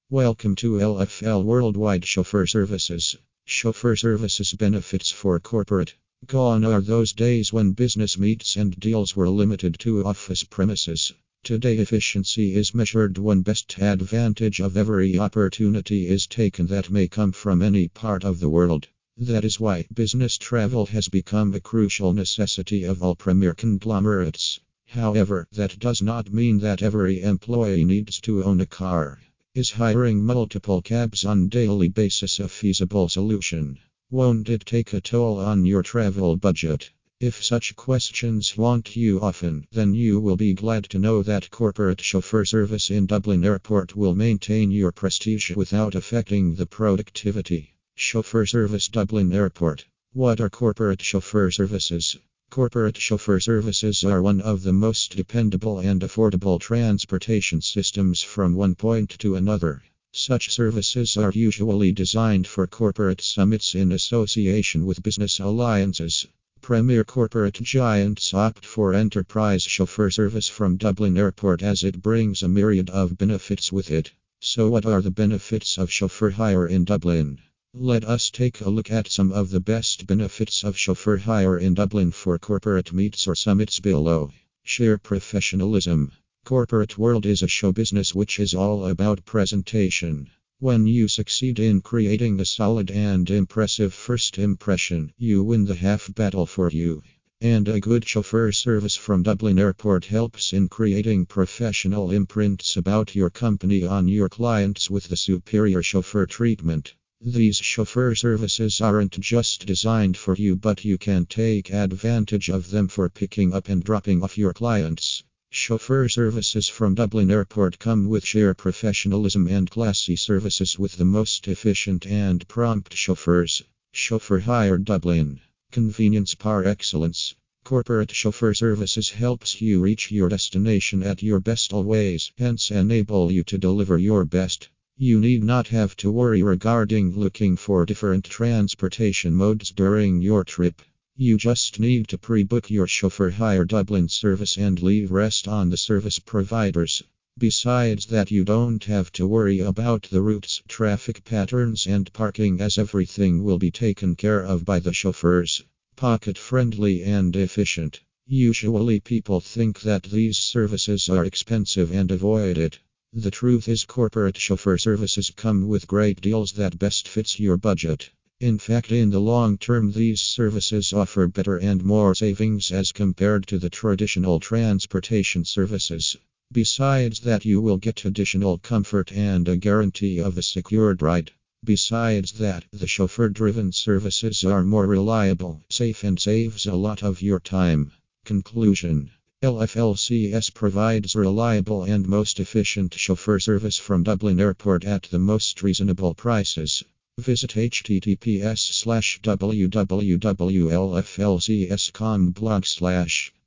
Welcome to LFL Worldwide Chauffeur Services. Chauffeur services benefits for corporate. Gone are those days when business meets and deals were limited to office premises. Today, efficiency is measured when best advantage of every opportunity is taken that may come from any part of the world. That is why business travel has become a crucial necessity of all premier conglomerates. However, that does not mean that every employee needs to own a car. Is hiring multiple cabs on daily basis a feasible solution? Won't it take a toll on your travel budget? If such questions haunt you often, then you will be glad to know that corporate chauffeur service in Dublin Airport will maintain your prestige without affecting the productivity. Chauffeur Service Dublin Airport. What are corporate chauffeur services? Corporate chauffeur services are one of the most dependable and affordable transportation systems from one point to another. Such services are usually designed for corporate summits in association with business alliances. Premier corporate giants opt for enterprise chauffeur service from Dublin Airport as it brings a myriad of benefits with it. So, what are the benefits of chauffeur hire in Dublin? Let us take a look at some of the best benefits of chauffeur hire in Dublin for corporate meets or summits below. Sheer professionalism. Corporate world is a show business which is all about presentation. When you succeed in creating a solid and impressive first impression, you win the half battle for you. And a good chauffeur service from Dublin Airport helps in creating professional imprints about your company on your clients with the superior chauffeur treatment. These chauffeur services aren't just designed for you, but you can take advantage of them for picking up and dropping off your clients. Chauffeur services from Dublin Airport come with sheer professionalism and classy services with the most efficient and prompt chauffeurs. Chauffeur Hire Dublin. Convenience par excellence. Corporate chauffeur services helps you reach your destination at your best always, hence enable you to deliver your best. You need not have to worry regarding looking for different transportation modes during your trip. You just need to pre-book your Chauffeur Hire Dublin service and leave rest on the service providers. Besides that, you don't have to worry about the routes, traffic patterns and parking, as everything will be taken care of by the chauffeurs. Pocket-friendly and efficient. Usually people think that these services are expensive and avoid it. The truth is, corporate chauffeur services come with great deals that best fits your budget. In fact, in the long term, these services offer better and more savings as compared to the traditional transportation services. Besides that, you will get additional comfort and a guarantee of a secured ride. Besides that, the chauffeur-driven services are more reliable, safe, and saves a lot of your time. Conclusion. LFLCS provides reliable and most efficient chauffeur service from Dublin Airport at the most reasonable prices. Visit https://www.lflcs.com/.